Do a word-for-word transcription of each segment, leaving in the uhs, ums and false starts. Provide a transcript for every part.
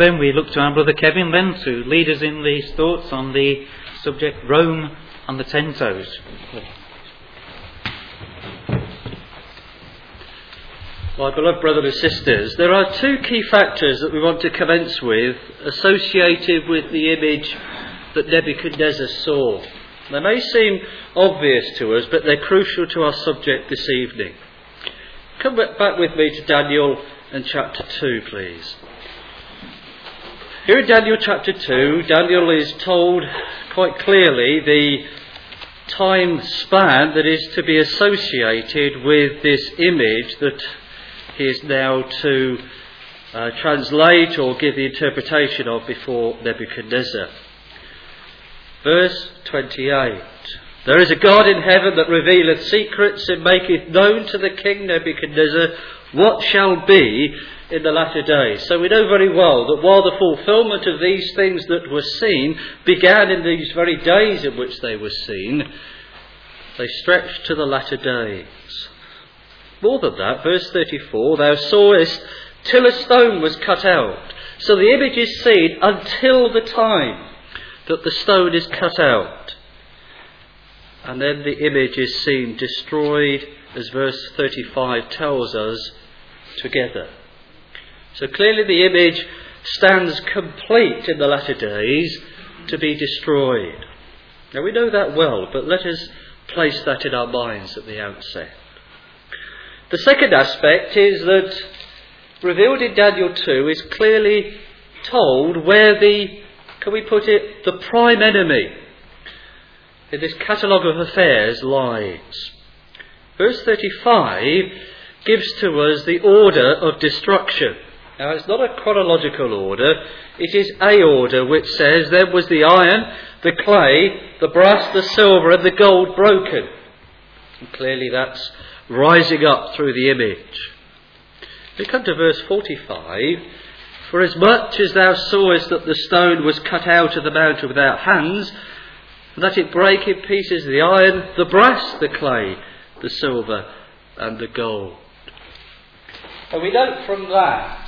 Then we look to our brother Kevin then to lead us in these thoughts on the subject Rome and the Ten Toes. My beloved brothers and sisters, there are two key factors that we want to commence with associated with the image that Nebuchadnezzar saw. They may seem obvious to us, but they're crucial to our subject this evening. Come back with me to Daniel and chapter two, please. Here in Daniel chapter two, Daniel is told quite clearly the time span that is to be associated with this image that he is now to uh, translate or give the interpretation of before Nebuchadnezzar. Verse twenty-eight. There is a God in heaven that revealeth secrets and maketh known to the king Nebuchadnezzar what shall be in the latter days. So we know very well that while the fulfilment of these things that were seen began in these very days in which they were seen, they stretched to the latter days. More than that, verse thirty-four, thou sawest till a stone was cut out. So the image is seen until the time that the stone is cut out. And then the image is seen destroyed, as verse thirty-five tells us, together. So clearly the image stands complete in the latter days to be destroyed. Now we know that well, but let us place that in our minds at the outset. The second aspect is that, revealed in Daniel two, is clearly told where the, can we put it, the prime enemy in this catalogue of affairs lies. Verse thirty-five gives to us the order of destruction. Now it's not a chronological order, it is a order which says, there was the iron, the clay, the brass, the silver and the gold broken. And clearly that's rising up through the image. We come to verse forty-five. For as much as thou sawest that the stone was cut out of the mountain without hands, and that it brake in pieces the iron, the brass, the clay, the silver and the gold. And we note from that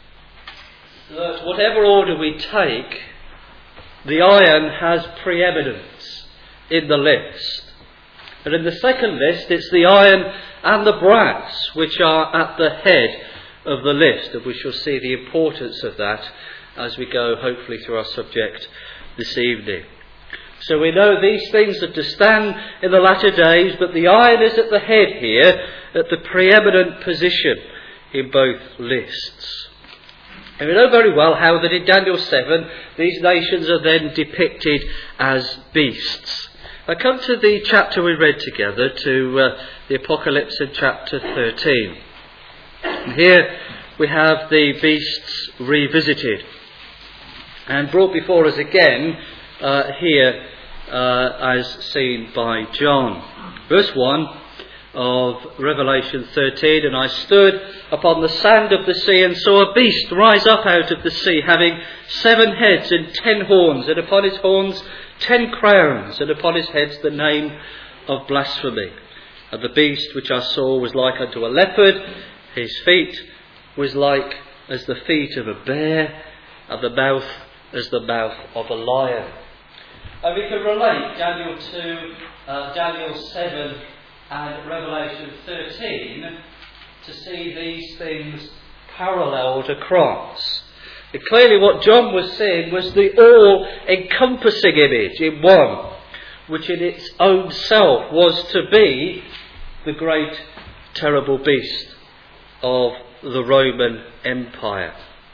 that whatever order we take, the iron has preeminence in the list. And in the second list, it's the iron and the brass which are at the head of the list. And we shall see the importance of that as we go, hopefully, through our subject this evening. So we know these things are to stand in the latter days, but the iron is at the head here, at the preeminent position in both lists. And we know very well how that in Daniel seven, these nations are then depicted as beasts. I come to the chapter we read together, to uh, the Apocalypse in chapter thirteen. And here we have the beasts revisited and brought before us again uh, here uh, as seen by John. Verse one of Revelation thirteen, and I stood upon the sand of the sea and saw a beast rise up out of the sea, having seven heads and ten horns, and upon his horns ten crowns, and upon his heads the name of blasphemy. And the beast which I saw was like unto a leopard, his feet was like as the feet of a bear, and the mouth as the mouth of a lion. And we can relate Daniel two, uh, Daniel seven and Revelation thirteen to see these things paralleled across. And clearly what John was seeing was the all-encompassing image in one, which in its own self was to be the great terrible beast of the Roman Empire.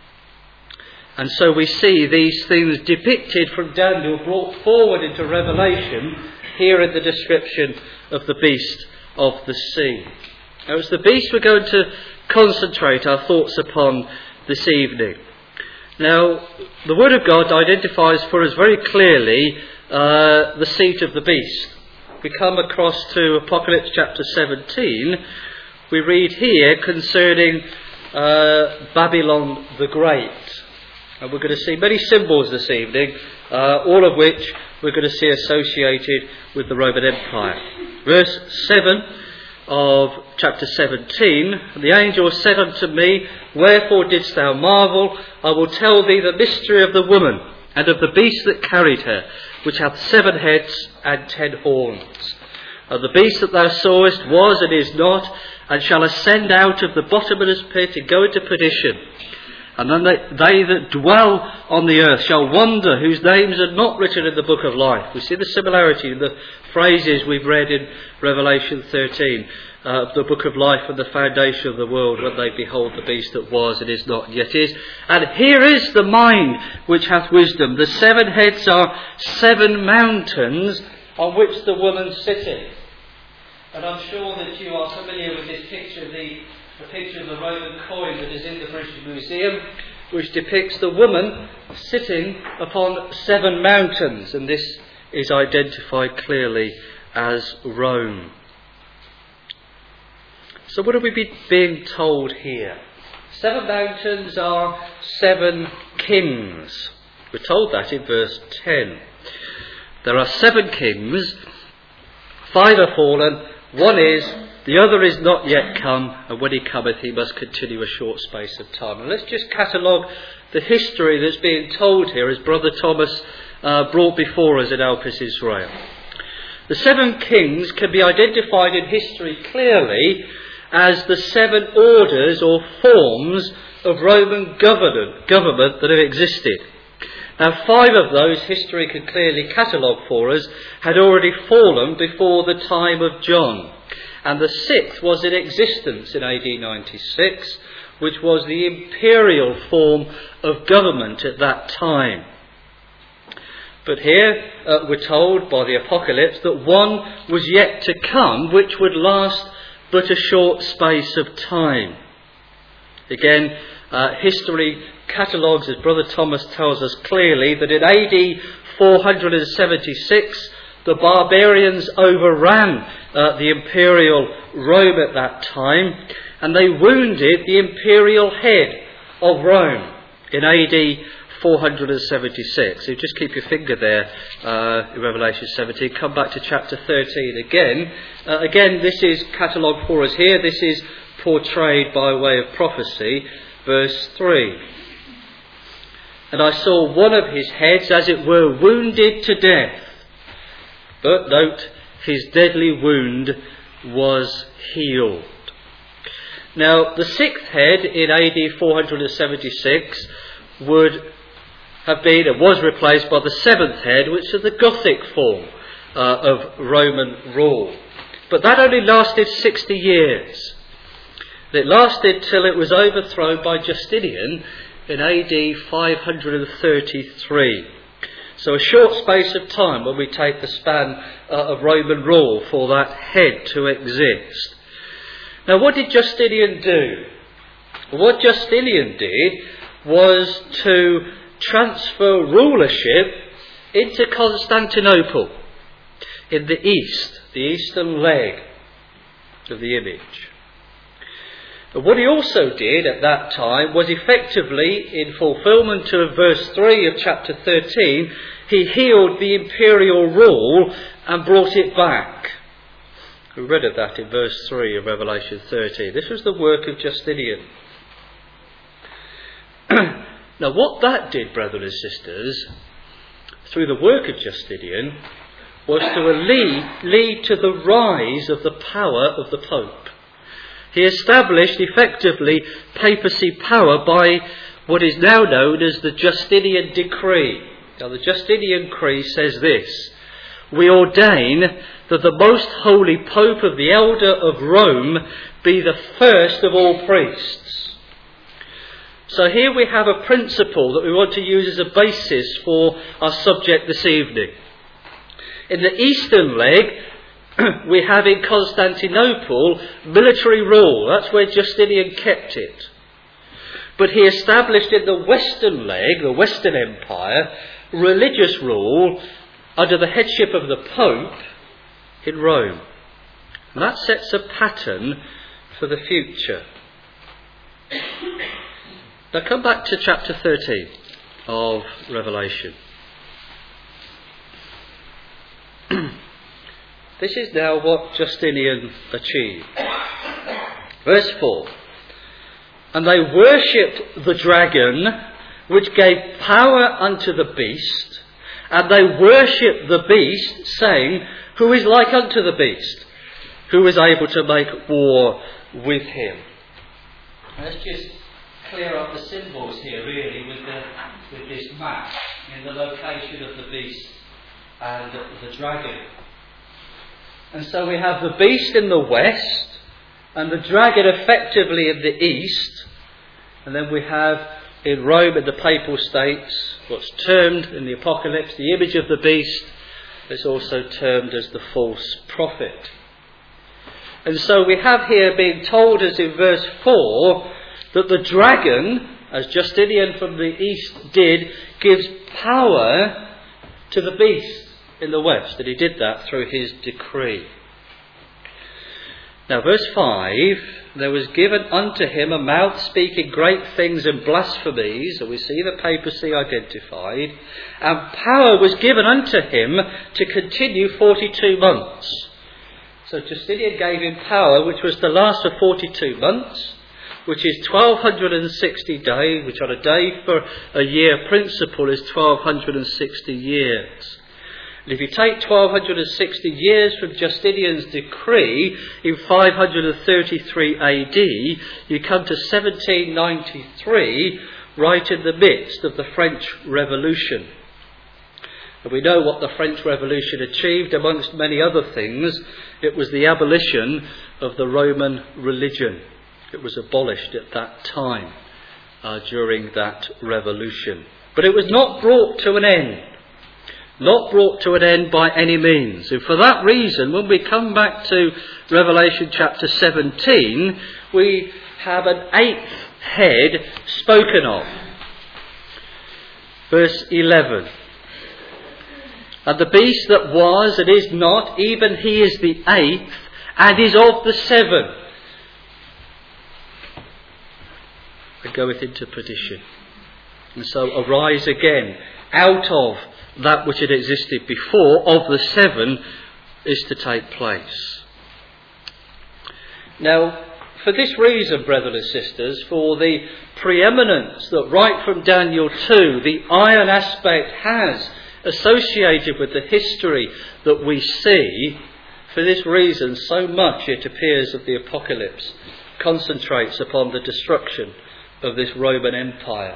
And so we see these things depicted from Daniel brought forward into Revelation here in the description of the beast of the sea. Now it's the beast we're going to concentrate our thoughts upon this evening. Now the Word of God identifies for us very clearly uh, the seat of the beast. We come across to Apocalypse chapter seventeen. We read here concerning uh, Babylon the Great. And we're going to see many symbols this evening, uh, all of which we're going to see associated with the Roman Empire. Verse seven, of chapter seventeen, the angel said unto me, Wherefore didst thou marvel? I will tell thee the mystery of the woman, and of the beast that carried her, which hath seven heads and ten horns. And the beast that thou sawest was and is not, and shall ascend out of the bottomless pit and go into perdition. And then they, they that dwell on the earth shall wonder, whose names are not written in the book of life. We see the similarity in the phrases we've read in Revelation thirteen, uh, the book of life and the foundation of the world, when they behold the beast that was and is not yet is. And here is the mind which hath wisdom. The seven heads are seven mountains on which the woman sitteth. And I'm sure that you are familiar with this picture, the The picture of the Roman coin that is in the British Museum, which depicts the woman sitting upon seven mountains, and this is identified clearly as Rome. So what are we be being told here? Seven mountains are seven kings. We're told that in verse ten. There are seven kings, five are fallen, one is, the other is not yet come, and when he cometh he must continue a short space of time. And let's just catalogue the history that's being told here as Brother Thomas uh, brought before us in Elpis Israel. The seven kings can be identified in history clearly as the seven orders or forms of Roman government, government that have existed. Now, five of those history can clearly catalogue for us had already fallen before the time of John. And the sixth was in existence in A D ninety-six, which was the imperial form of government at that time. But here uh, we're told by the Apocalypse that one was yet to come, which would last but a short space of time. Again, uh, history catalogues, as Brother Thomas tells us clearly, that in A D four seventy-six, the barbarians overran uh, the imperial Rome at that time, and they wounded the imperial head of Rome in A D four seventy-six. So just keep your finger there uh, in Revelation seventeen. Come back to chapter thirteen again. Uh, again, this is catalogued for us here. This is portrayed by way of prophecy. Verse three. And I saw one of his heads, as it were, wounded to death. But note, his deadly wound was healed. Now, the sixth head in A D four seventy-six would have been and was replaced by the seventh head, which is the Gothic form uh, of Roman rule. But that only lasted sixty years. It lasted till it was overthrown by Justinian in A D five thirty-three. So a short space of time when we take the span uh, of Roman rule for that head to exist. Now, what did Justinian do? What Justinian did was to transfer rulership into Constantinople in the east, the eastern leg of the image. But what he also did at that time was effectively, in fulfilment of verse three of chapter thirteen, he healed the imperial rule and brought it back. We read of that in verse three of Revelation thirteen. This was the work of Justinian. Now, what that did, brothers and sisters, through the work of Justinian, was to lead, lead to the rise of the power of the Pope. He established effectively papacy power by what is now known as the Justinian Decree. Now, the Justinian Decree says this: we ordain that the most holy Pope of the Elder of Rome be the first of all priests. So here we have a principle that we want to use as a basis for our subject this evening. In the eastern leg, we have in Constantinople military rule. That's where Justinian kept it. But he established in the western leg, the Western Empire, religious rule under the headship of the Pope in Rome. And that sets a pattern for the future. Now come back to chapter thirteen of Revelation. This is now what Justinian achieved. Verse four. And they worshipped the dragon, which gave power unto the beast, and they worshipped the beast, saying, Who is like unto the beast? Who is able to make war with him? Let's just clear up the symbols here, really, with, the, with this map in the location of the beast and the dragon. And so we have the beast in the west, and the dragon effectively in the east. And then we have in Rome and the Papal States what's termed in the Apocalypse the image of the beast. It's also termed as the false prophet. And so we have here being told us in verse four that the dragon, as Justinian from the east did, gives power to the beast in the west. And he did that through his decree. Now verse five, there was given unto him a mouth speaking great things and blasphemies, and we see the papacy identified, and power was given unto him to continue forty-two months. So Justinian gave him power which was to last for forty-two months, which is twelve sixty days, which on a day for a year principle is twelve sixty years. And if you take twelve sixty years from Justinian's decree in five thirty-three A D, you come to seventeen ninety-three, right in the midst of the French Revolution. And we know what the French Revolution achieved, amongst many other things. It was the abolition of the Roman religion. It was abolished at that time, uh, during that revolution. But it was not brought to an end. Not brought to an end by any means. And for that reason, when we come back to Revelation chapter seventeen, we have an eighth head spoken of. Verse eleven. And the beast that was and is not, even he is the eighth, and is of the seven, and goeth into perdition. And so arise again out of that which had existed before, of the seven, is to take place. Now, for this reason, brethren and sisters, for the preeminence that right from Daniel two, the iron aspect has associated with the history that we see, for this reason, so much, it appears, of the Apocalypse concentrates upon the destruction of this Roman Empire.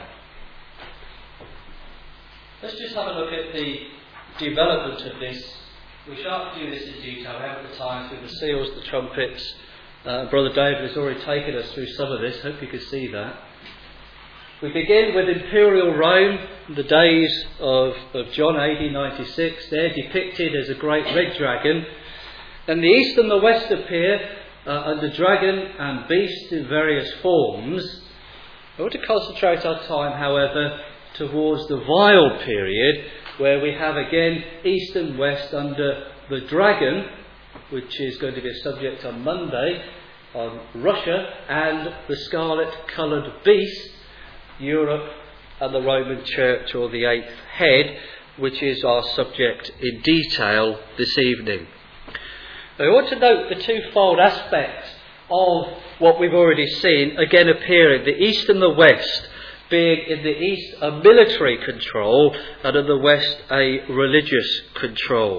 Let's just have a look at the development of this. We shan't do this in detail. We haven't the time through the seals, the trumpets. Uh, Brother David has already taken us through some of this. Hope you can see that. We begin with Imperial Rome, the days of, of John A D ninety-six. They're depicted as a great red dragon. Then the east and the west appear uh, under dragon and beast in various forms. I want to concentrate our time, however, towards the vial period, where we have again east and west under the dragon, which is going to be a subject on Monday, on Russia, and the scarlet-coloured beast, Europe and the Roman Church, or the eighth head, which is our subject in detail this evening. I want to note the twofold aspects of what we've already seen again appearing, the east and the west, being in the east a military control and in the west a religious control.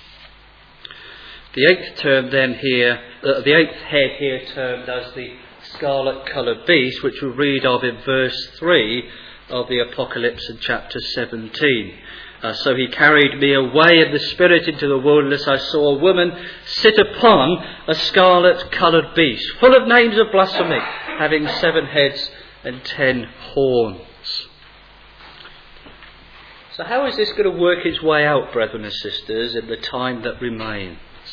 The eighth term then here, uh, the eighth head here termed as the scarlet-coloured beast, which we read of in verse three of the Apocalypse in chapter seventeen. Uh, so he carried me away in the spirit into the wilderness. I saw a woman sit upon a scarlet-coloured beast, full of names of blasphemy, having seven heads and ten horns. So how is this going to work its way out, brethren and sisters, in the time that remains?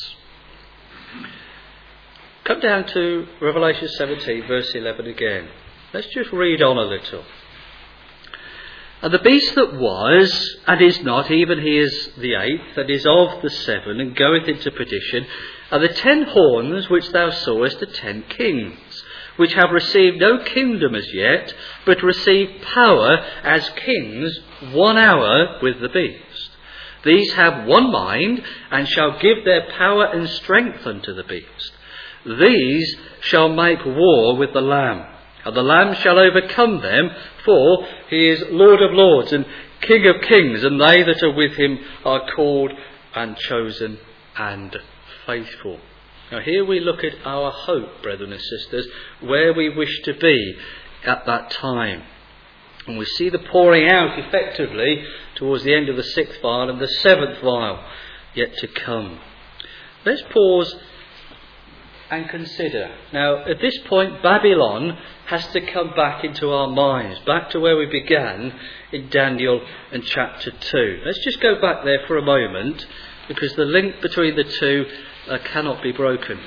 Come down to Revelation seventeen, verse eleven again. Let's just read on a little. And the beast that was, and is not, even he is the eighth, and is of the seven, and goeth into perdition, are the ten horns which thou sawest, the ten kings, which have received no kingdom as yet, but receive power as kings one hour with the beast. These have one mind, and shall give their power and strength unto the beast. These shall make war with the Lamb, and the Lamb shall overcome them, for he is Lord of lords and King of kings, and they that are with him are called and chosen and faithful. Now here we look at our hope, brethren and sisters, where we wish to be at that time. And we see the pouring out effectively towards the end of the sixth vial and the seventh vial yet to come. Let's pause and consider. Now at this point Babylon has to come back into our minds, back to where we began in Daniel and chapter two. Let's just go back there for a moment, because the link between the two uh, cannot be broken.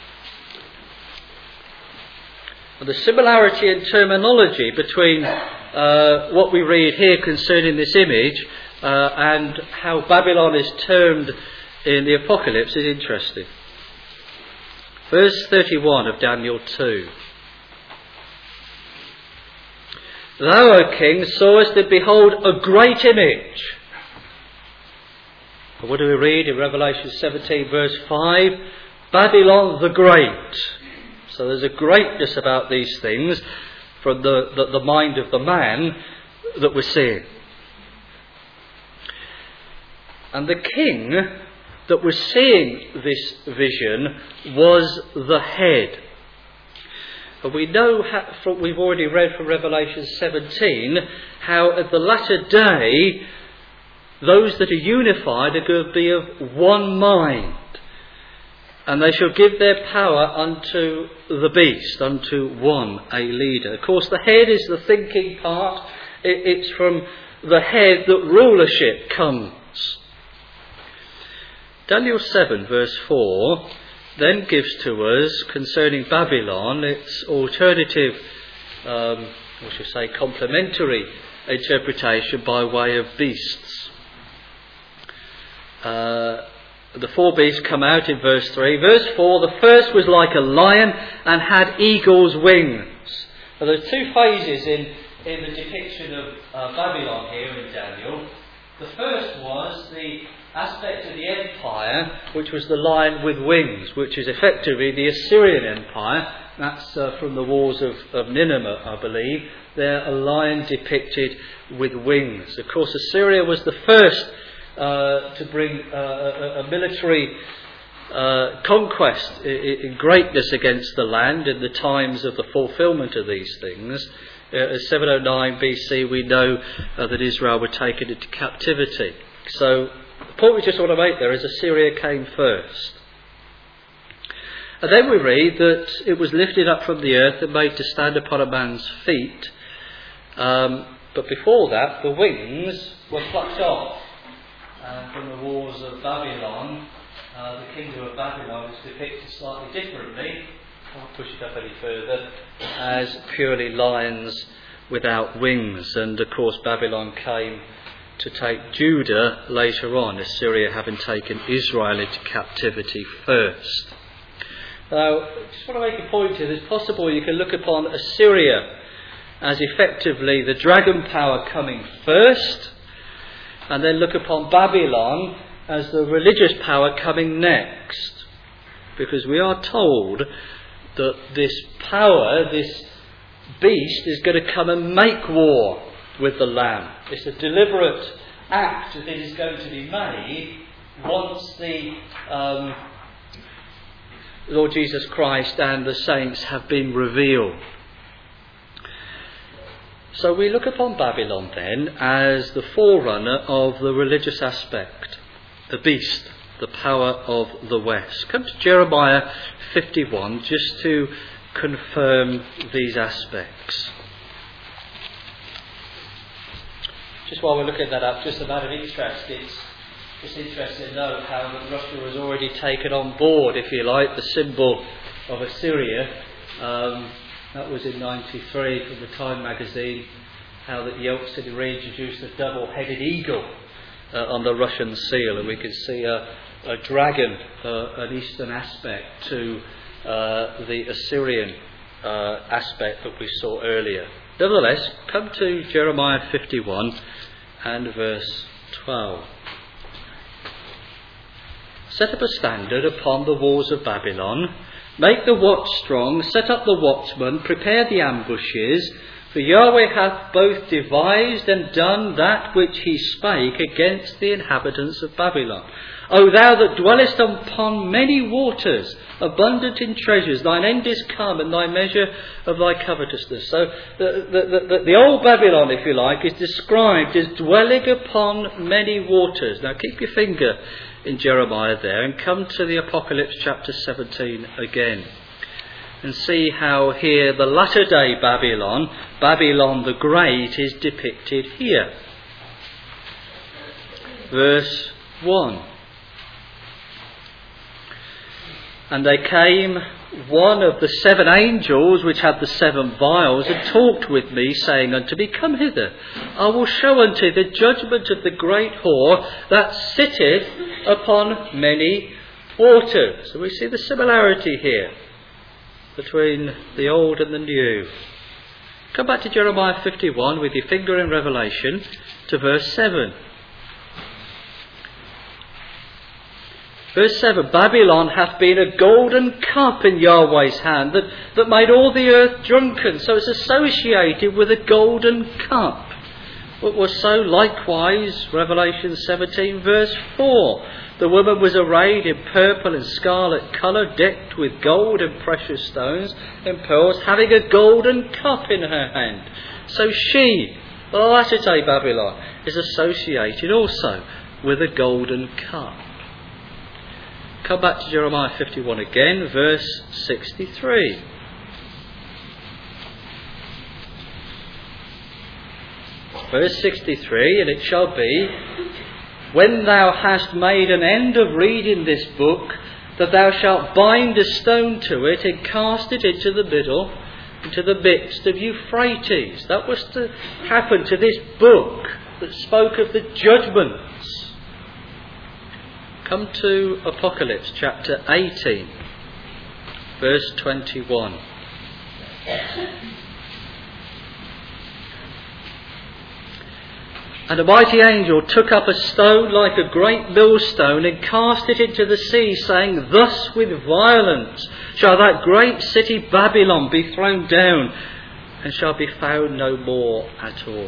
And the similarity in terminology between uh, what we read here concerning this image uh, and how Babylon is termed in the Apocalypse is interesting. Verse thirty-one of Daniel two. Thou, O king, sawest and behold a great image. What do we read in Revelation seventeen verse five? Babylon the Great. So there's a greatness about these things from the, the, the mind of the man that we're seeing. And the king that was seeing this vision was the head. But we know, how, we've already read from Revelation seventeen, how at the latter day those that are unified are going to be of one mind, and they shall give their power unto the beast, unto one, a leader. Of course, the head is the thinking part. It's from the head that rulership comes. Daniel seven verse four then gives to us, concerning Babylon, its alternative, um, what should I say, complementary interpretation by way of beasts. Uh, the four beasts come out in verse three. Verse four, the first was like a lion and had eagle's wings. Now there's two phases in, in the depiction of uh, Babylon here in Daniel. The first was the aspect of the empire, which was the lion with wings, which is effectively the Assyrian Empire. That's uh, from the wars of, of Nineveh, I believe. There, a lion depicted with wings. Of course, Assyria was the first uh, to bring uh, a, a military uh, conquest in, in greatness against the land in the times of the fulfilment of these things. Uh, seven oh nine B C, we know uh, that Israel were taken into captivity. So, the point we just want to make there is Assyria came first. And then we read that it was lifted up from the earth and made to stand upon a man's feet. Um, but before that, the wings were plucked off. And from the wars of Babylon, uh, the kingdom of Babylon is depicted slightly differently. I won't push it up any further, as purely lions without wings. And of course, Babylon came to take Judah later on, Assyria having taken Israel into captivity first. Now, I just want to make a point here. It's possible you can look upon Assyria as effectively the dragon power coming first, and then look upon Babylon as the religious power coming next. Because we are told that this power, this beast, is going to come and make war with the Lamb. It's a deliberate act that is going to be made once the um, Lord Jesus Christ and the saints have been revealed. So we look upon Babylon then as the forerunner of the religious aspect, the beast, the power of the West. Come to Jeremiah fifty-one just to confirm these aspects. Just while we're looking that up, just a matter of interest, it's, it's interesting to note how that Russia has already taken on board, if you like, the symbol of Assyria. Um, that was in ninety-three from the Time magazine, how that Yeltsin reintroduced a double-headed eagle uh, on the Russian seal, and we can see a, a dragon, uh, an eastern aspect to uh, the Assyrian uh, aspect that we saw earlier. Nevertheless, come to Jeremiah fifty-one and verse twelve. set up a standard upon the walls of Babylon, make the watch strong, set up the watchmen, prepare the ambushes, for Yahweh hath both devised and done that which he spake against the inhabitants of Babylon. O thou that dwellest upon many waters, abundant in treasures, thine end is come, and thy measure of thy covetousness. So the, the, the, the old Babylon, if you like, is described as dwelling upon many waters. Now keep your finger in Jeremiah there and come to the Apocalypse chapter seventeen again. And see how here the latter day Babylon, Babylon the Great, is depicted here. Verse one. And they came, one of the seven angels which had the seven vials, and talked with me, saying unto me, Come hither, I will show unto the judgment of the great whore that sitteth upon many waters. So we see the similarity here between the old and the new. Come back to Jeremiah fifty-one with your finger in Revelation to verse seven. Verse seven, Babylon hath been a golden cup in Yahweh's hand that, that made all the earth drunken. So it's associated with a golden cup. What was so likewise, Revelation seventeen verse four. The woman was arrayed in purple and scarlet colour, decked with gold and precious stones and pearls, having a golden cup in her hand. So she, the latter day Babylon, is associated also with a golden cup. Come back to Jeremiah fifty-one again, verse sixty-three. Verse sixty-three, and it shall be, when thou hast made an end of reading this book, that thou shalt bind a stone to it and cast it into the middle, into the midst of Euphrates. That was to happen to this book that spoke of the judgments. Come to Apocalypse chapter eighteen, verse twenty-one. And a mighty angel took up a stone like a great millstone and cast it into the sea, saying, Thus with violence shall that great city Babylon be thrown down, and shall be found no more at all.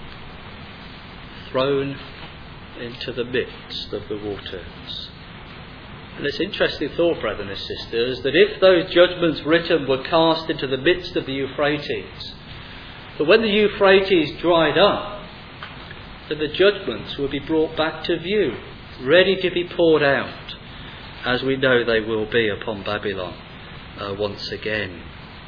Thrown into the midst of the waters. And it's an interesting thought, brothers and sisters, that if those judgments written were cast into the midst of the Euphrates, that when the Euphrates dried up, that the judgments will be brought back to view, ready to be poured out, as we know they will be upon Babylon uh, once again.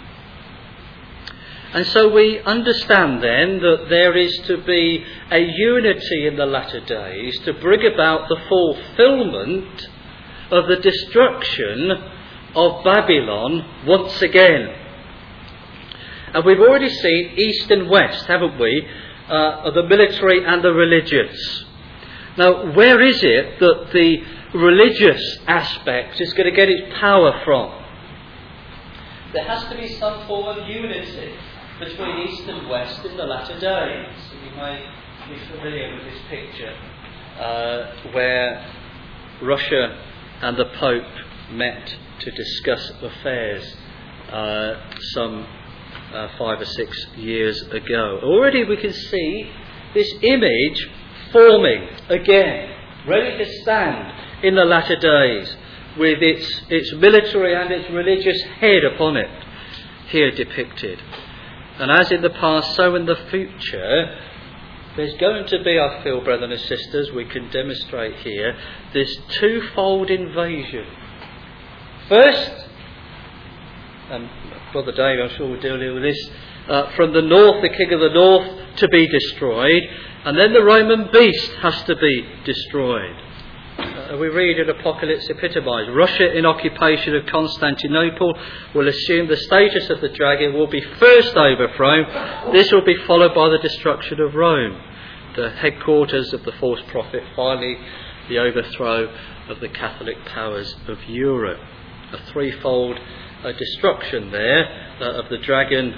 And so we understand then that there is to be a unity in the latter days to bring about the fulfilment of the destruction of Babylon once again. And we've already seen east and west, haven't we, uh, of the military and the religious. Now, where is it that the religious aspect is going to get its power from? There has to be some form of unity between east and west in the latter days. And you may be familiar with this picture uh, where Russia and the Pope met to discuss affairs uh, some uh, five or six years ago. Already we can see this image forming again, ready to stand in the latter days with its, its military and its religious head upon it, here depicted. And as in the past, so in the future, there's going to be, I feel, brothers and sisters, we can demonstrate here, this twofold invasion. First, and Brother Dave, I'm sure we'll deal with this, uh, from the north, the king of the north to be destroyed, and then the Roman beast has to be destroyed. Uh, we read in Apocalypse epitomised, Russia in occupation of Constantinople will assume the status of the dragon, will be first overthrown. This will be followed by the destruction of Rome, the headquarters of the false prophet, finally the overthrow of the Catholic powers of Europe. A threefold uh, destruction there uh, of the dragon,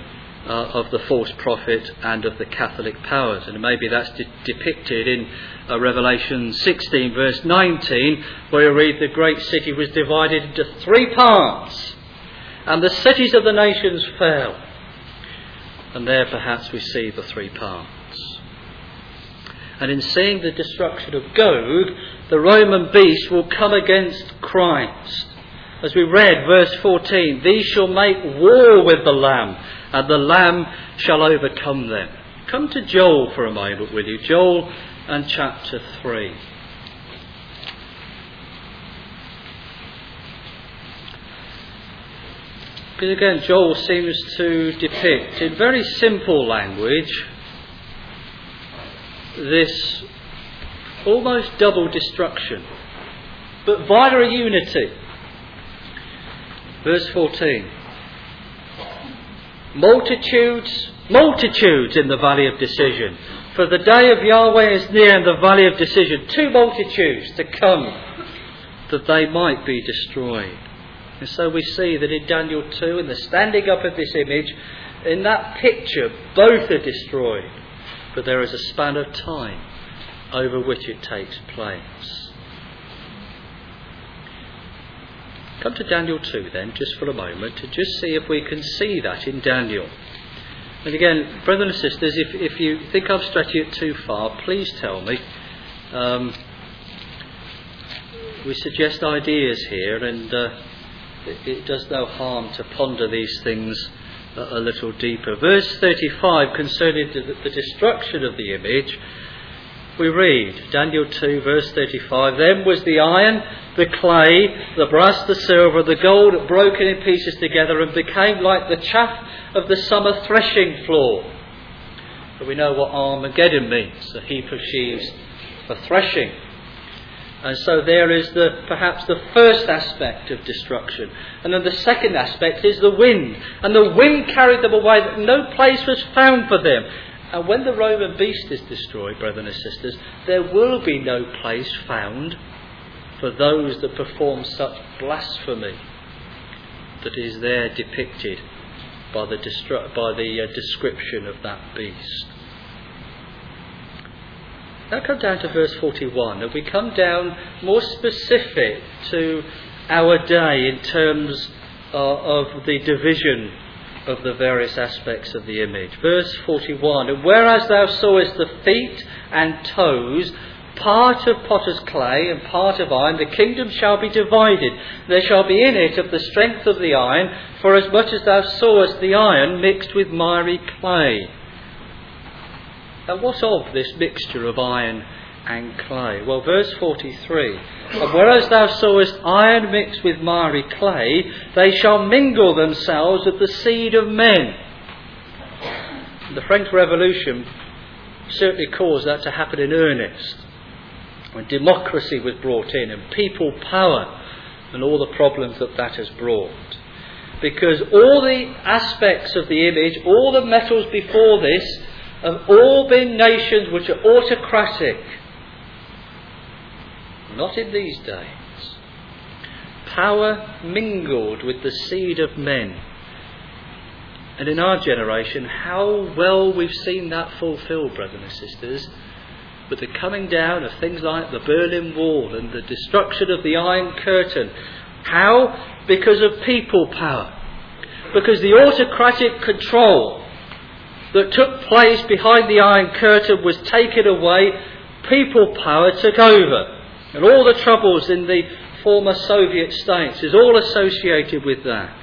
uh, of the false prophet and of the Catholic powers. And maybe that's de- depicted in uh, Revelation sixteen verse nineteen, where you read the great city was divided into three parts and the cities of the nations fell. And there perhaps we see the three parts. And in seeing the destruction of Gog, the Roman beast will come against Christ. As we read, verse fourteen, these shall make war with the Lamb, and the Lamb shall overcome them. Come to Joel for a moment, will you? Joel and chapter three. Because again, Joel seems to depict in very simple language this almost double destruction, but via a unity. Verse fourteen. Multitudes, multitudes in the valley of decision. For the day of Yahweh is near in the valley of decision. Two multitudes to come, that they might be destroyed. And so we see that in Daniel two, in the standing up of this image, in that picture, both are destroyed. But there is a span of time over which it takes place. Come to Daniel two then, just for a moment, to just see if we can see that in Daniel. And again, brothers and sisters, if, if you think I'm stretching it too far, please tell me. Um, we suggest ideas here, and uh, it, it does no harm to ponder these things a, a little deeper. Verse thirty-five, concerning the, the destruction of the image, we read, Daniel two, verse thirty-five, then was the iron, the clay, the brass, the silver, the gold broken in pieces together and became like the chaff of the summer threshing floor. But we know what Armageddon means, a heap of sheaves for threshing. And so there is the perhaps the first aspect of destruction. And then the second aspect is the wind. And the wind carried them away, that no place was found for them. And when the Roman beast is destroyed, brothers and sisters, there will be no place found for those that perform such blasphemy that is there depicted by the, destru- by the uh, description of that beast. Now come down to verse forty-one, and we come down more specific to our day in terms uh, of the division of the various aspects of the image. Verse forty-one, and whereas thou sawest the feet and toes, part of potter's clay and part of iron, the kingdom shall be divided. There shall be in it of the strength of the iron, for as much as thou sawest the iron mixed with miry clay. Now what of this mixture of iron and clay? Well, verse forty-three, and whereas thou sawest iron mixed with miry clay, they shall mingle themselves with the seed of men. The French Revolution certainly caused that to happen in earnest, when democracy was brought in and people power and all the problems that that has brought. Because all the aspects of the image, all the metals before this, have all been nations which are autocratic. Not in these days. Power mingled with the seed of men. And in our generation, how well we've seen that fulfilled, brothers and sisters, with the coming down of things like the Berlin Wall and the destruction of the Iron Curtain. How? Because of people power. Because the autocratic control that took place behind the Iron Curtain was taken away, people power took over. And all the troubles in the former Soviet states is all associated with that.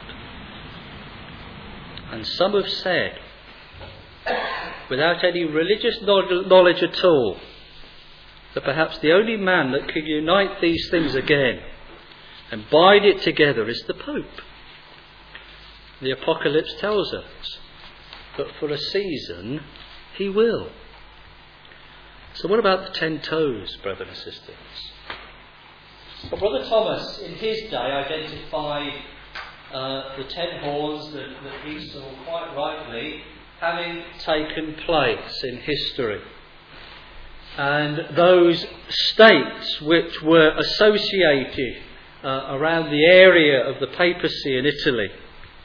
And some have said, without any religious knowledge at all, that perhaps the only man that can unite these things again and bind it together is the Pope. The Apocalypse tells us that for a season he will. So what about the ten toes, brothers and sisters? Well, Brother Thomas in his day identified uh, the ten horns that, that he saw quite rightly having taken place in history. And those states which were associated uh, around the area of the papacy in Italy,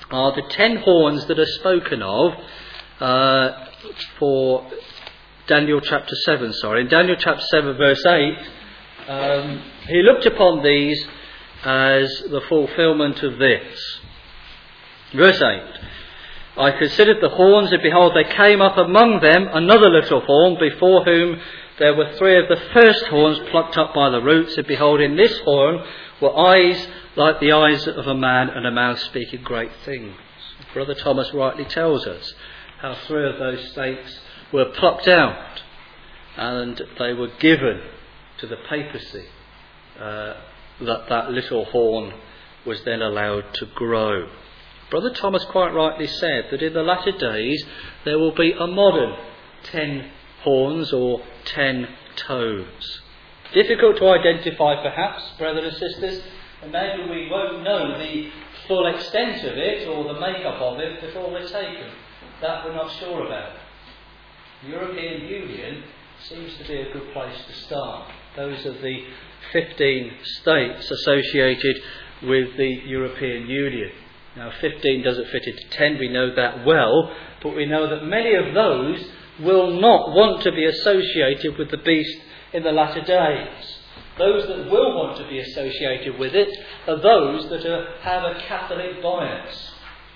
are the ten horns that are spoken of uh, for Daniel chapter seven. Sorry, in Daniel chapter seven, verse eight, um, he looked upon these as the fulfilment of this. Verse eight. I considered the horns, and behold, there came up among them another little horn, before whom there were three of the first horns plucked up by the roots, and behold, in this horn were eyes like the eyes of a man, and a mouth speaking great things. Brother Thomas rightly tells us how three of those stakes were plucked out, and they were given to the papacy, uh, that that little horn was then allowed to grow. Brother Thomas quite rightly said that in the latter days there will be a modern ten horns or ten toes. Difficult to identify perhaps, brothers and sisters, and maybe we won't know the full extent of it or the makeup of it before we're taken. That we're not sure about. The European Union seems to be a good place to start. Those are the fifteen states associated with the European Union. Now, fifteen doesn't fit into ten, we know that well, but we know that many of those will not want to be associated with the beast in the latter days. Those that will want to be associated with it are those that are, have a Catholic bias.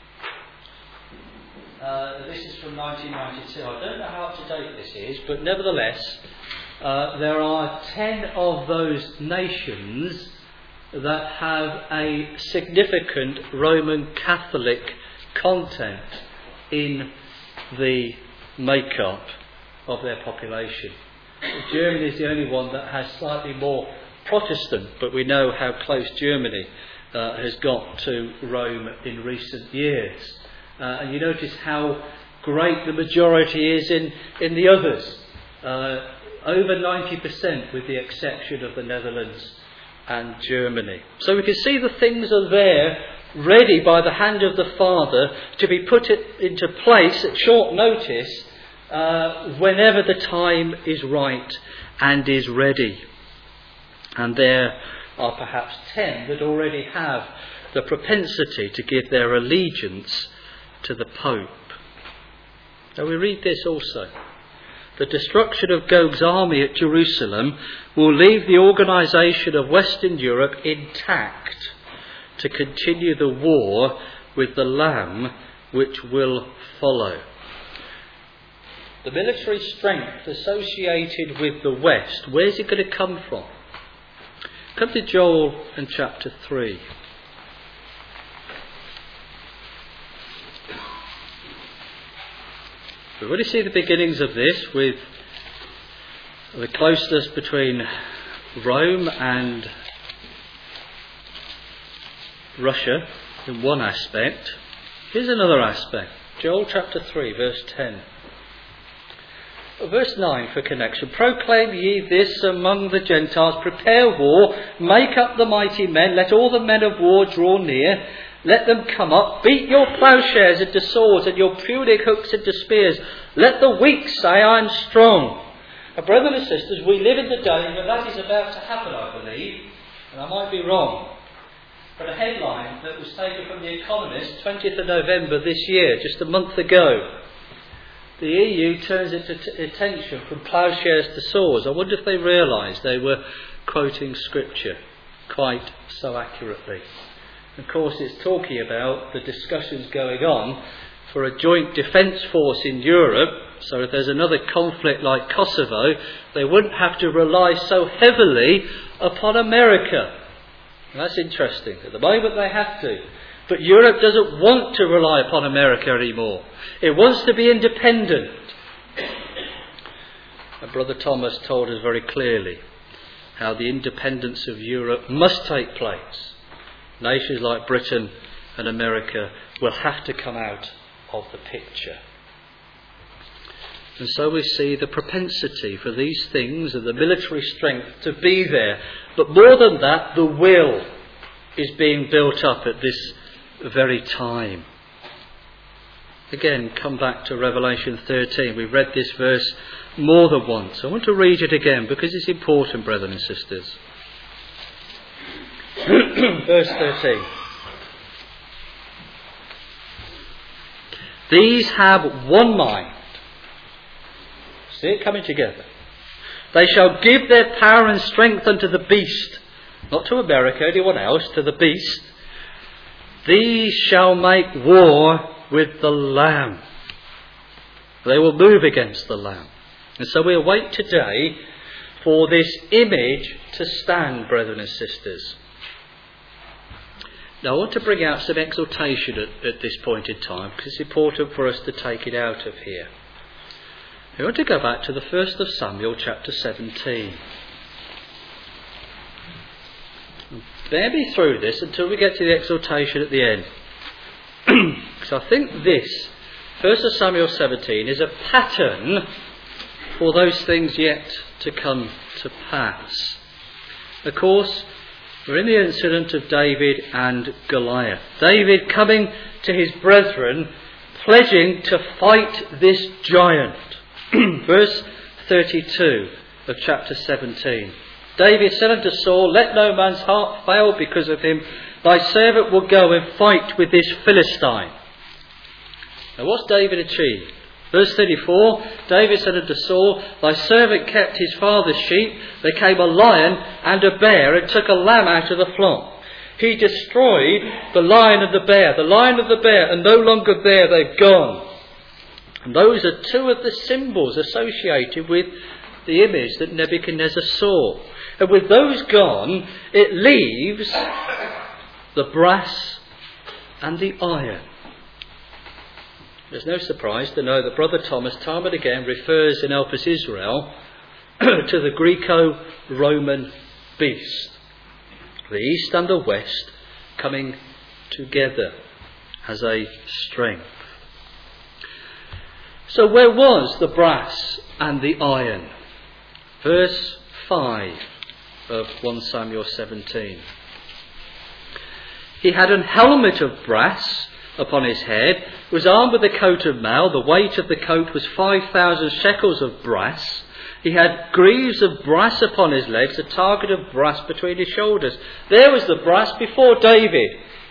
Uh, this is from nineteen ninety-two. I don't know how up to date this is, but nevertheless, uh, there are ten of those nations that have a significant Roman Catholic content in the makeup of their population. Germany is the only one that has slightly more Protestant, but we know how close Germany uh, has got to Rome in recent years. Uh, and you notice how great the majority is in, in the others. Uh, over ninety percent with the exception of the Netherlands and Germany. So we can see the things are there, ready by the hand of the Father to be put into place at short notice uh, whenever the time is right and is ready. And there are perhaps ten that already have the propensity to give their allegiance to the Pope. Now we read this also. The destruction of Gog's army at Jerusalem will leave the organisation of Western Europe intact to continue the war with the Lamb which will follow. The military strength associated with the West, where's it going to come from? Come to Joel and chapter three. We've already seen the beginnings of this with the closeness between Rome and Russia in one aspect. Here's another aspect. Joel chapter three, verse ten. Verse nine for connection. Proclaim ye this among the Gentiles, prepare war, make up the mighty men, let all the men of war draw near. Let them come up, beat your ploughshares into swords and your pruning hooks into spears. Let the weak say, I am strong. Now, brothers and sisters, we live in the day when that is about to happen, I believe, and I might be wrong. But a headline that was taken from The Economist, twentieth of November this year, just a month ago. The E U turns its t- attention from ploughshares to swords. I wonder if they realised they were quoting scripture quite so accurately. Of course, it's talking about the discussions going on for a joint defence force in Europe, so if there's another conflict like Kosovo, they wouldn't have to rely so heavily upon America. And that's interesting. At the moment they have to. But Europe doesn't want to rely upon America anymore. It wants to be independent. And Brother Thomas told us very clearly how the independence of Europe must take place. Nations like Britain and America will have to come out of the picture. And so we see the propensity for these things and the military strength to be there. But more than that, the will is being built up at this very time. Again, come back to Revelation thirteen. We've read this verse more than once. I want to read it again because it's important, brothers and sisters. Verse thirteen. These have one mind. See it coming together. They shall give their power and strength unto the beast. Not to America, anyone else, to the beast. These shall make war with the Lamb. They will move against the Lamb. And so we await today for this image to stand, brethren and sisters. Now I want to bring out some exhortation at, at this point in time, because it's important for us to take it out of here. We want to go back to the first of Samuel chapter seventeen. Bear me through this until we get to the exhortation at the end. Because I think this, first of Samuel seventeen, is a pattern for those things yet to come to pass. Of course, we're in the incident of David and Goliath. David coming to his brethren, pledging to fight this giant. Verse thirty-two of chapter seventeen. David said unto Saul, let no man's heart fail because of him. Thy servant will go and fight with this Philistine. Now what's David achieved? Verse thirty-four, David said unto Saul, thy servant kept his father's sheep. There came a lion and a bear and took a lamb out of the flock. He destroyed the lion and the bear. The lion and the bear are no longer there, they've gone. And those are two of the symbols associated with the image that Nebuchadnezzar saw. And with those gone, it leaves the brass and the iron. There's no surprise to know that Brother Thomas time and again refers in Elpis Israel to the Greco-Roman beast. The east and the west coming together as a strength. So where was the brass and the iron? Verse five of First Samuel seventeen. He had an helmet of brass upon his head, was armed with a coat of mail. The weight of the coat was five thousand shekels of brass. He had greaves of brass upon his legs, a target of brass between his shoulders. There was the brass before David.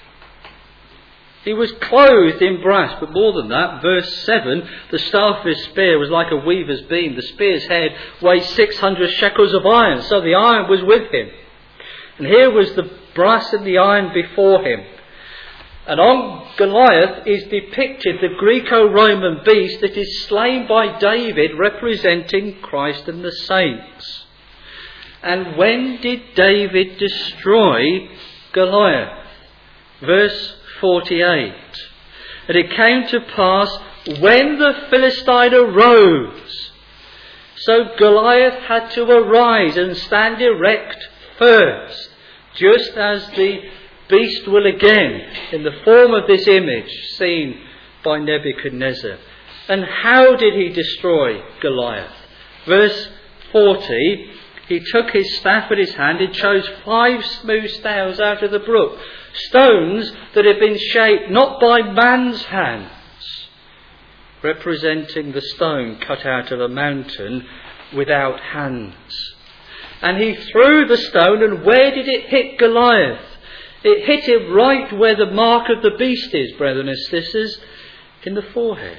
He was clothed in brass, but more than that, verse seven, the staff of his spear was like a weaver's beam. The spear's head weighed six hundred shekels of iron, so the iron was with him. And here was the brass and the iron before him. And on Goliath is depicted the Greco-Roman beast that is slain by David, representing Christ and the saints. And when did David destroy Goliath? Verse forty-eight. And it came to pass when the Philistine arose. So Goliath had to arise and stand erect first, just as the beast will again, in the form of this image seen by Nebuchadnezzar. And how did he destroy Goliath? Verse forty, he took his staff in his hand and chose five smooth stones out of the brook, stones that had been shaped not by man's hands, representing the stone cut out of a mountain without hands. And he threw the stone, and where did it hit Goliath? It hit him right where the mark of the beast is, brethren and sisters, in the forehead.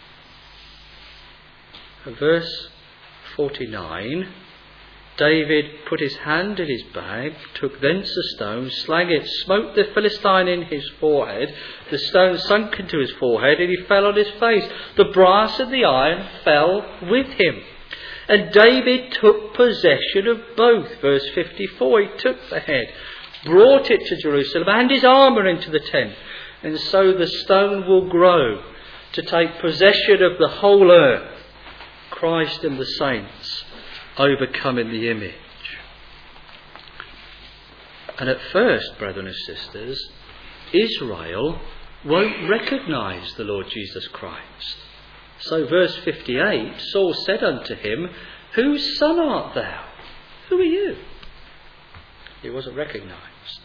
And verse forty-nine, David put his hand in his bag, took thence a stone, slang it, smote the Philistine in his forehead. The stone sunk into his forehead, and he fell on his face. The brass and the iron fell with him. And David took possession of both. Verse fifty-four, he took the head, brought it to Jerusalem, and his armour into the tent. And so the stone will grow to take possession of the whole earth. Christ and the saints overcoming the image. And at first, brethren and sisters, Israel won't recognise the Lord Jesus Christ. So verse fifty-eight, Saul said unto him, whose son art thou? Who are you? He wasn't recognised.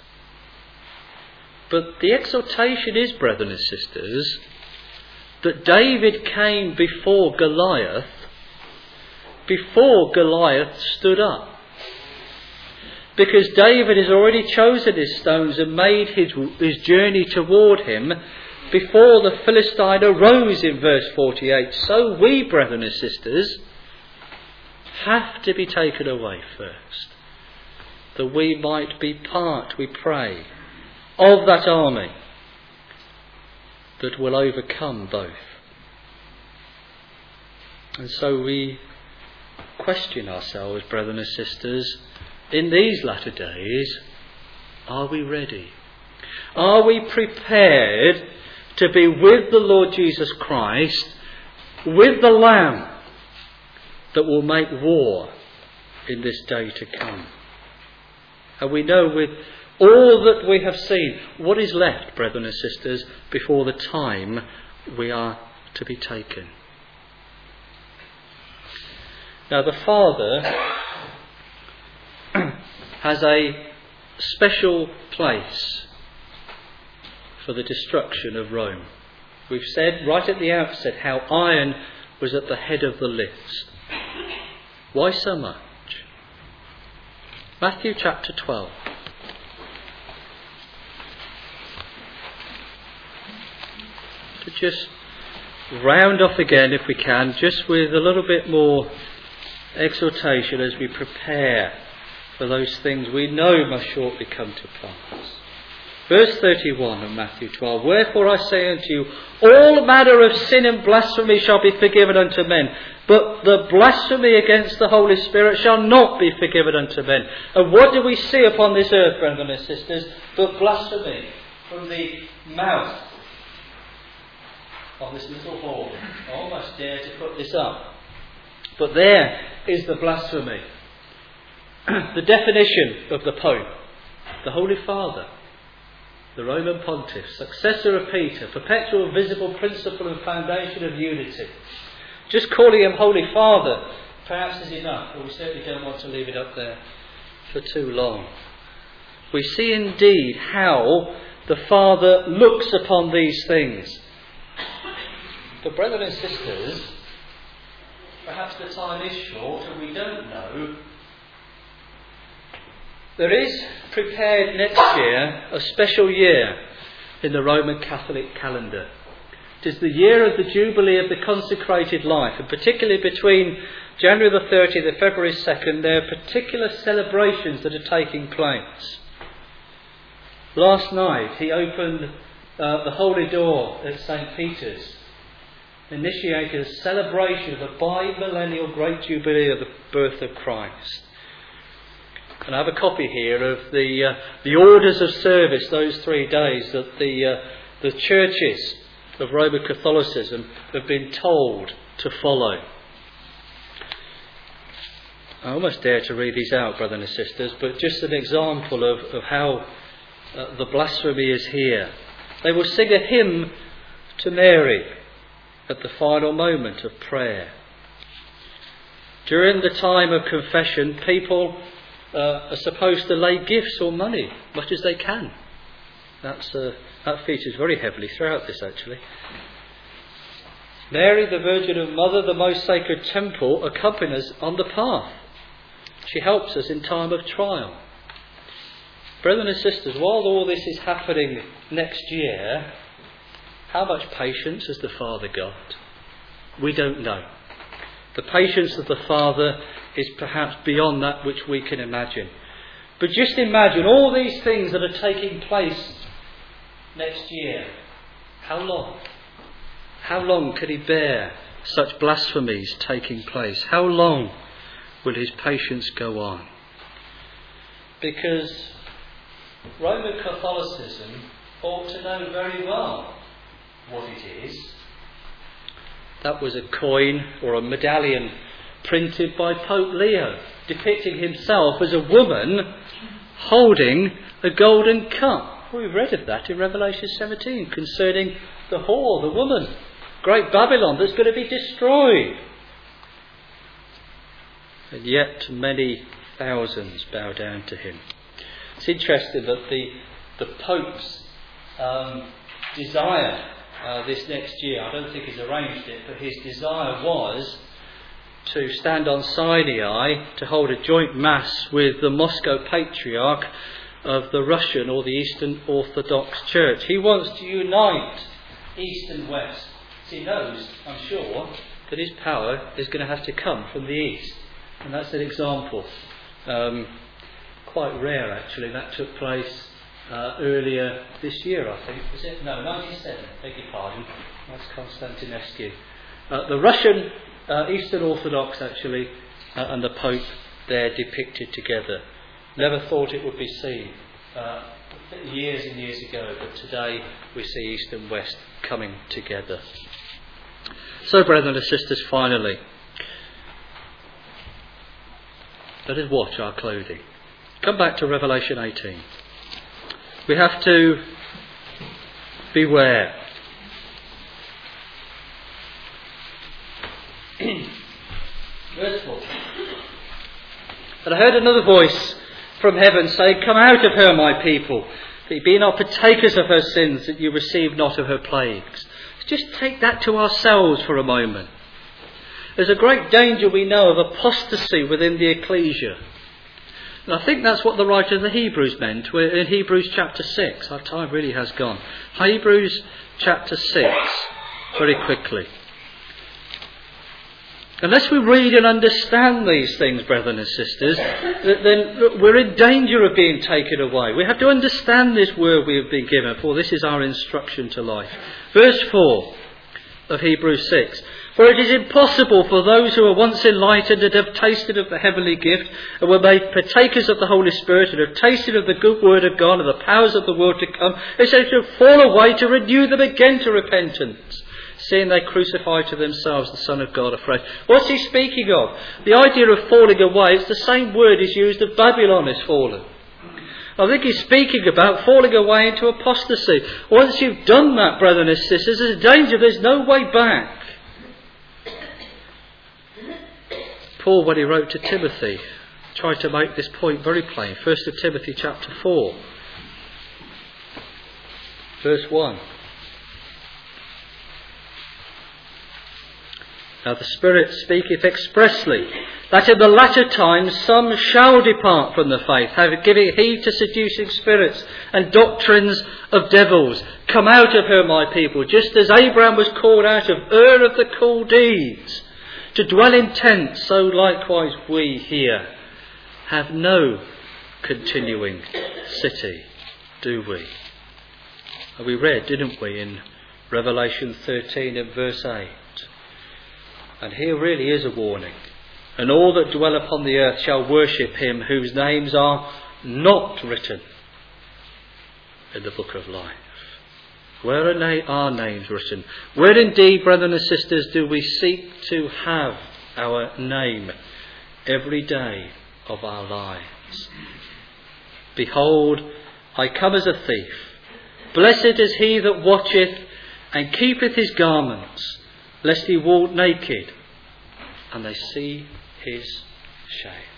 But the exhortation is, brethren and sisters, that David came before Goliath, before Goliath stood up. Because David has already chosen his stones and made his, his journey toward him. before the Philistine arose in verse forty-eight, so we, brethren and sisters, have to be taken away first, that we might be part, we pray, of that army that will overcome both. And so we question ourselves, brethren and sisters, in these latter days, are we ready? Are we prepared to be with the Lord Jesus Christ, with the Lamb that will make war in this day to come? And we know with all that we have seen, what is left, brethren and sisters, before the time we are to be taken. Now the Father has a special place for the destruction of Rome. We've said right at the outset how iron was at the head of the list. Why so much? Matthew chapter twelve. To just round off again, if we can, just with a little bit more exhortation as we prepare for those things we know must shortly come to pass. Verse thirty-one of Matthew twelve. Wherefore I say unto you, all manner of sin and blasphemy shall be forgiven unto men, but the blasphemy against the Holy Spirit shall not be forgiven unto men. And what do we see upon this earth, brethren and sisters, but blasphemy from the mouth of this little hall? I almost dare to put this up. But there is the blasphemy. The definition of the Pope, the Holy Father, the Roman Pontiff, successor of Peter, perpetual visible principle and foundation of unity. Just calling him Holy Father perhaps is enough, but we certainly don't want to leave it up there for too long. We see indeed how the Father looks upon these things. But brethren and sisters, perhaps the time is short and we don't know. There is prepared next year a special year in the Roman Catholic calendar. It is the year of the Jubilee of the consecrated life, and particularly between January the thirtieth and February second, there are particular celebrations that are taking place. Last night he opened uh, the Holy Door at Saint Peter's, initiated a celebration of the bi-millennial Great Jubilee of the birth of Christ. And I have a copy here of the uh, the orders of service those three days that the uh, the churches of Roman Catholicism have been told to follow. I almost dare to read these out, brothers and sisters, but just an example of, of how uh, the blasphemy is here. They will sing a hymn to Mary at the final moment of prayer. During the time of confession, people uh, are supposed to lay gifts or money, much as they can. That's, uh, that features very heavily throughout this, actually. Mary, the Virgin of Mother, the most sacred temple, accompanies us on the path. She helps us in time of trial. Brethren and sisters, while all this is happening next year, how much patience has the Father got? We don't know. The patience of the Father is perhaps beyond that which we can imagine. But just imagine all these things that are taking place next year. How long? How long can he bear such blasphemies taking place? How long will his patience go on? Because Roman Catholicism ought to know very well what it is. That was a coin or a medallion printed by Pope Leo, depicting himself as a woman holding a golden cup. We've read of that in Revelation seventeen concerning the whore, the woman, great Babylon that's going to be destroyed. And yet many thousands bow down to him. It's interesting that the, the Pope's um, desire uh, this next year, I don't think he's arranged it, but his desire was to stand on Sinai to hold a joint mass with the Moscow Patriarch of the Russian or the Eastern Orthodox Church. He wants to unite east and west. So he knows, I'm sure, that his power is going to have to come from the east. And that's an example. Um, quite rare, actually. That took place uh, earlier this year, I think. Was it? No, ninety-seven. Beg your pardon. That's Constantinescu. Uh, the Russian uh, Eastern Orthodox, actually, uh, and the Pope there depicted together. Never thought it would be seen uh, years and years ago, but today we see East and West coming together. So, brethren and sisters, finally, let us watch our clothing. Come back to Revelation eighteen. We have to beware. Verse four. And I heard another voice from heaven say, "Come out of her, my people, that ye be not partakers of her sins, that you receive not of her plagues." Just take that to ourselves for a moment. There's a great danger, we know, of apostasy within the ecclesia. And I think that's what the writer of the Hebrews meant. We're in Hebrews chapter six. Our time really has gone. Hebrews chapter six, very quickly. Unless we read and understand these things, brethren and sisters, then we're in danger of being taken away. We have to understand this word we have been given, for this is our instruction to life. Verse four of Hebrews six. "For it is impossible for those who are once enlightened and have tasted of the heavenly gift, and were made partakers of the Holy Spirit, and have tasted of the good word of God and the powers of the world to come, they say to fall away, to renew them again to repentance, seeing they crucify to themselves the Son of God afresh." What's he speaking of? The idea of falling away is the same word is used of Babylon is fallen. I think he's speaking about falling away into apostasy. Once you've done that, brethren and sisters, there's a danger, there's no way back. Paul, when he wrote to Timothy, tried to make this point very plain. First Timothy chapter four, verse one. "Now the Spirit speaketh expressly, that in the latter times some shall depart from the faith, having given heed to seducing spirits and doctrines of devils. Come out of her, my people, just as Abraham was called out of Ur of the Chaldees, to dwell in tents, so likewise we here have no continuing city, do we?" And we read, didn't we, in Revelation thirteen and verse eight. And here really is a warning. "And all that dwell upon the earth shall worship him whose names are not written in the book of life." Where are na- our names written? Where indeed, brethren and sisters, do we seek to have our name every day of our lives? "Behold, I come as a thief. Blessed is he that watcheth and keepeth his garments, lest he walk naked and they see his shame."